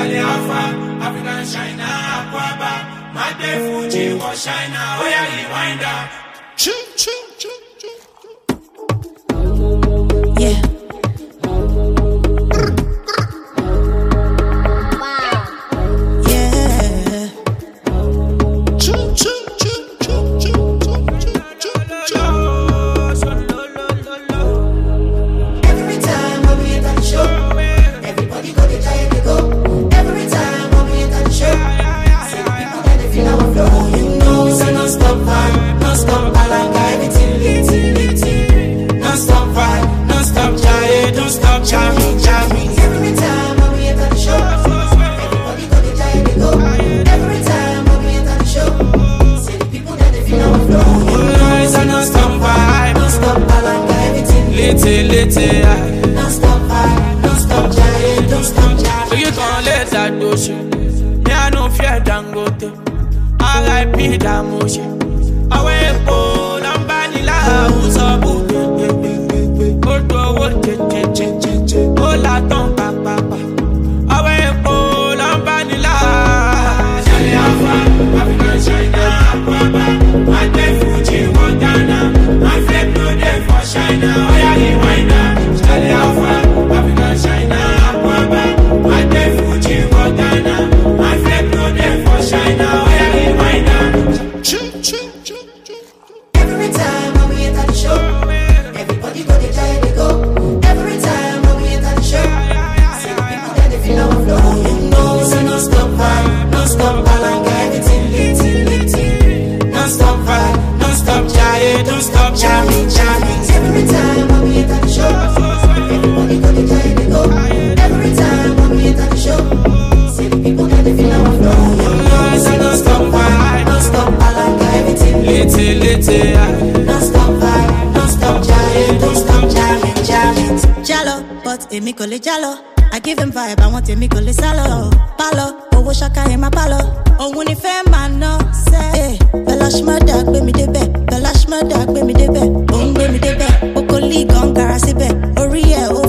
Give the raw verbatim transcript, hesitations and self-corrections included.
Charlie Alpha, African China, Aquaba, my day Fuji was China, oh yeah, he wind up. Ching, ching, ching, ching, ching. Yeah. Don't stop fight, don't stop giant, don't stop giant. So you gon' let that do shit. Me I no fear Dangote. I like P Damoshi. I wait for Lambanila, who's a boo. Go to what, che che che che che. Oh la ton pa pa pa. I wait for Lambanila. Charlie Alpha, African China, Aquaba. My day Fuji, Montana. My flip no day for China. Oh yeah, he wind up. Charlie Alpha, African China, Aquaba. My day Fuji, Montana. My flip no day for China. Oh yeah, he wind up. Every time when we enter the show, everybody go they try to go. Every time when we enter the show, see the people that they feel our flow. You know, so no stop fight, no stop balanga, everything lit, lit, no stop fight, no stop giant, don't stop jamming, jamming. Every time when we enter the show, everybody go they try to go. Every time when we enter the show, see the people that they feel our flow. You know, so no stop fight, no stop balanga, everything lit, lit, don't stop fight, don't stop giant, don't stop jamming, jamming. Jalo, but emi kò lè jalo. I give him vibe, I want emi kò lè sálọ. Palo, owó ṣaka ẹ̀ máa palo. Òun ni fẹ́ máa ná sẹ́. Bella Shmurda gbé mi débẹ̀, Bella Shmurda gbé mi débẹ̀. Òun gbé mi débẹ̀, Okoli gan gara síbẹ̀. Orí ẹ̀ ó